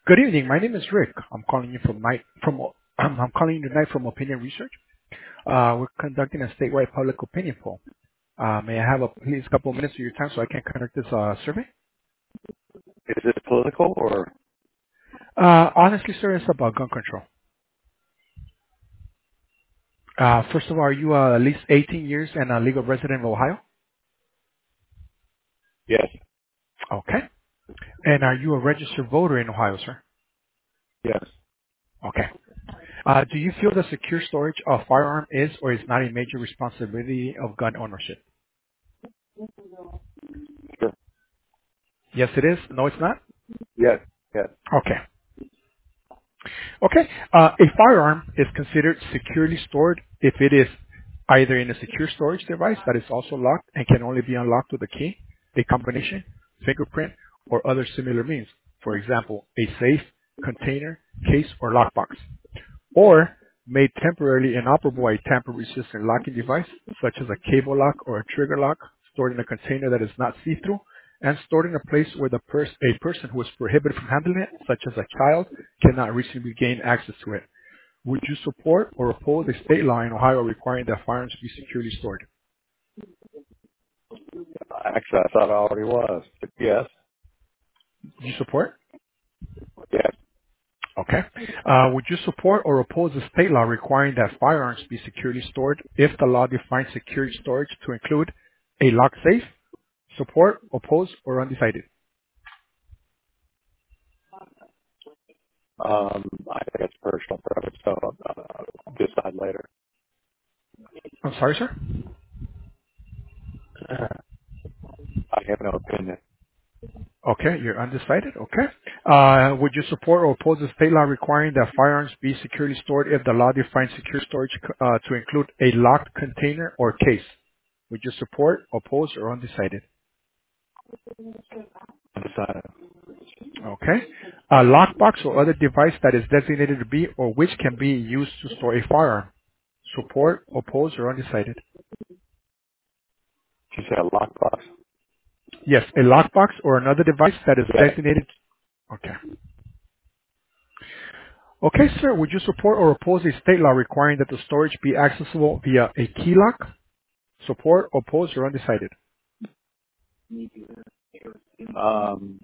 Good evening. My name is Rick. I'm calling you from night from I'm calling you tonight from Opinion Research. We're conducting a statewide public opinion poll. May I have please a couple of minutes of your time so I can conduct this survey? Is this political or Honestly, sir, it's about gun control. First of all, are you at least 18 years and a legal resident of Ohio? yes, Okay. And are you a registered voter in Ohio, sir? yes, Okay. Do you feel the secure storage of firearm is or is not a major responsibility of gun ownership? sure, Yes, it is. No, it's not. yes, yes, Okay. Okay. A firearm is considered securely stored if it is either in a secure storage device that is also locked and can only be unlocked with a key, a combination, fingerprint, or other similar means. For example, a safe, container, case, or lockbox. Or made temporarily inoperable by a tamper-resistant locking device, such as a cable lock or a trigger lock, stored in a container that is not see-through, and stored in a place where a person who is prohibited from handling it, such as a child, cannot reasonably gain access to it. Would you support or oppose a state law in Ohio requiring that firearms be securely stored? actually I thought I already was, but yes, Would you support? yes, Okay. Would you support or oppose a state law requiring that firearms be securely stored if the law defines secure storage to include a locked safe, support, oppose, or undecided? I think it's personal preference, so decide later. I'm sorry, sir? I have no opinion. Okay, you're undecided. Okay. Would you support or oppose a state law requiring that firearms be securely stored if the law defines secure storage to include a locked container or case? Would you support, oppose, or undecided? Undecided. Okay. A lockbox or other device that is designated to be or which can be used to store a firearm. Support, oppose, or undecided? Did you say a lockbox? Yes, a lockbox or another device that is Yes, designated. Okay. Okay, sir. Would you support or oppose a state law requiring that the storage be accessible via a key lock? Support, oppose, or undecided? um,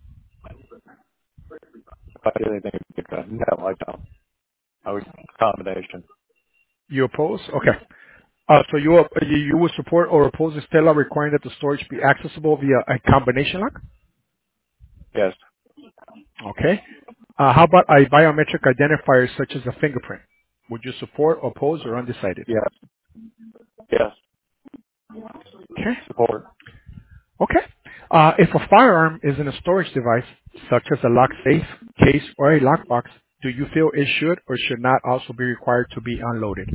if I did anything, no, I don't. I would combination. You oppose? Okay. So you would support or oppose a state law requiring that the storage be accessible via a combination lock? Yes, Okay. How about a biometric identifier such as a fingerprint? Would you support, oppose, or undecided? yes, yes, Okay. support. Okay. If a firearm is in a storage device, such as a lock safe, case, or a lockbox, do you feel it should or should not also be required to be unloaded?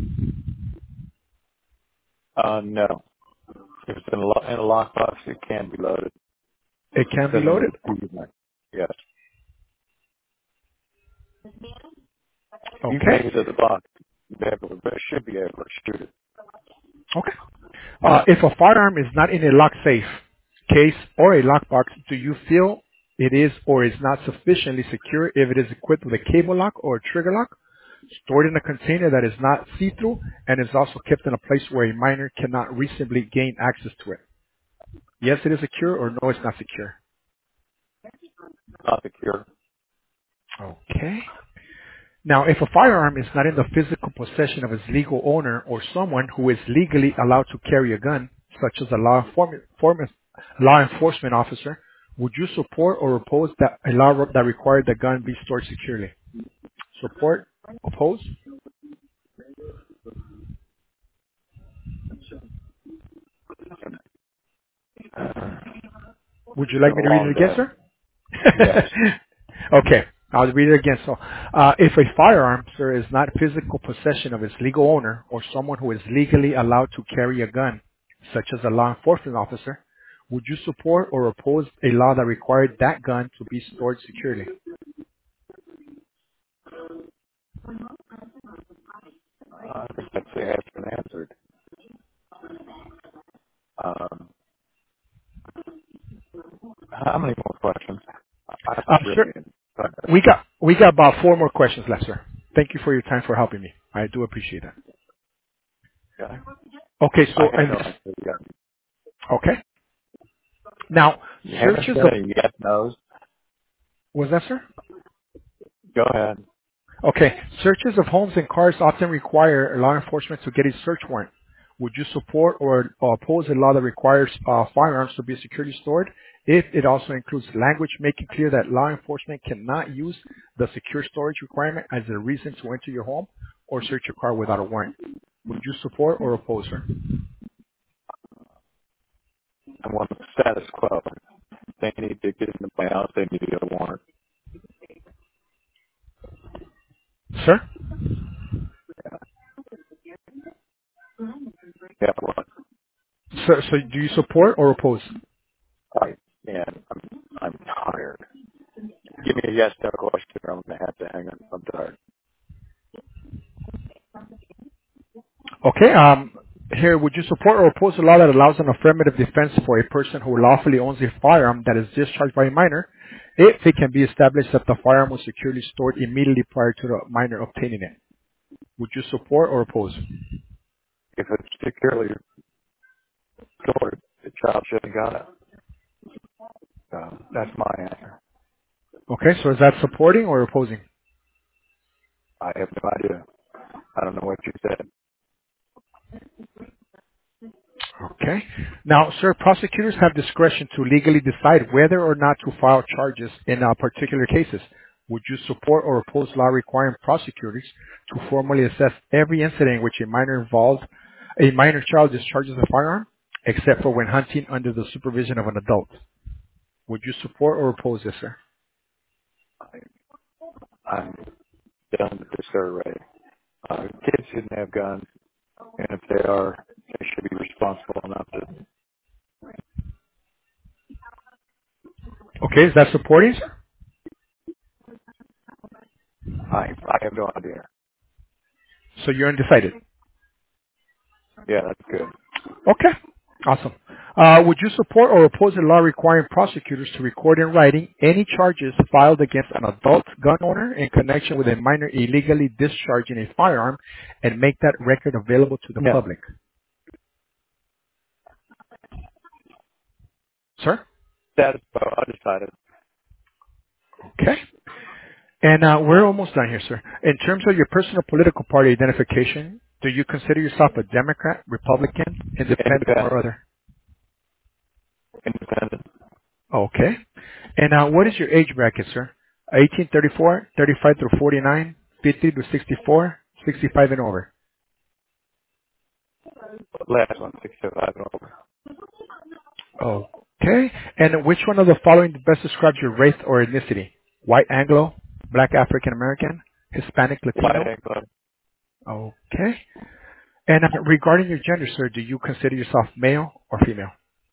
No. If it's in a lockbox, it can be loaded. It can be Doesn't loaded? need to be there. Yes. You can Okay. take it to the box. But it should be able to shoot it. Okay. If a firearm is not in a lock safe, case, or a lockbox, do you feel it is or is not sufficiently secure if it is equipped with a cable lock or a trigger lock, stored in a container that is not see-through, and is also kept in a place where a minor cannot reasonably gain access to it? Yes, it is secure, or no, it's not secure. Not secure. Okay. Now, if a firearm is not in the physical possession of its legal owner or someone who is legally allowed to carry a gun, such as a law enforcement officer, would you support or oppose that a law that required the gun be stored securely? Support? Oppose? Would you It's like been me a to read long it again, day. sir? Yes. Okay, I'll read it again. So, if a firearm, sir, is not physical possession of its legal owner or someone who is legally allowed to carry a gun, such as a law enforcement officer, would you support or oppose a law that required that gun to be stored securely? I think that's the has been answered. How many more questions? I Sir, really. We got about four more questions left, sir. Thank you for your time for helping me. I do appreciate that. Okay. Okay, I so have and no this, answer. Yeah. okay. Now, You haven't searches got of any yes nos. was that, sir? Go ahead. Okay, searches of homes and cars often require law enforcement to get a search warrant. Would you support or oppose a law that requires firearms to be securely stored if it also includes language making clear that law enforcement cannot use the secure storage requirement as a reason to enter your home or search your car without a warrant? Would you support or oppose, sir? I want the status quo. They need to get into my house. They need to get a warrant. Sir? Yeah, well, So do you support or oppose? I'm tired. Give me a yes no question or I'm going to have to hang on. I'm tired. Okay. Here, would you support or oppose a law that allows an affirmative defense for a person who lawfully owns a firearm that is discharged by a minor if it can be established that the firearm was securely stored immediately prior to the minor obtaining it? Would you support or oppose? If it's securely stored, the child should have got it. That's my answer. Okay, so is that supporting or opposing? I have no idea. I don't know what you said. Okay. Now, sir, prosecutors have discretion to legally decide whether or not to file charges in particular cases. Would you support or oppose law requiring prosecutors to formally assess every incident in which a minor child discharges a firearm, except for when hunting under the supervision of an adult? Would you support or oppose this, sir? I'm done with this survey. Kids shouldn't have guns, and if they are, they should be responsible enough to. Okay, is that supporting, sir? I have no idea. So you're undecided. Yeah, that's good. Okay. Awesome. Would you support or oppose a law requiring prosecutors to record in writing any charges filed against an adult gun owner in connection with a minor illegally discharging a firearm and make that record available to the No, public? Sir? status quo. I decided. Okay. And we're almost done here, sir. In terms of your personal political party identification, do you consider yourself a Democrat, Republican, Independent, or Independent. other? Independent. Okay. And what is your age bracket, sir? 1834, 35 through 49, 50 to 64, 65 and over. Last one, 65 and over. Okay. And which one of the following best describes your race or ethnicity? White Anglo, Black African American, Hispanic White Latino? and club. Okay. And regarding your gender, sir, do you consider yourself male or female?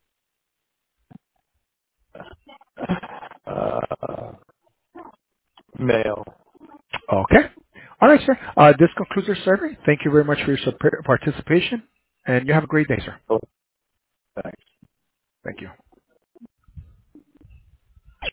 Male. Okay. All right, sir. This concludes our survey. Thank you very much for your participation, and you have a great day, sir.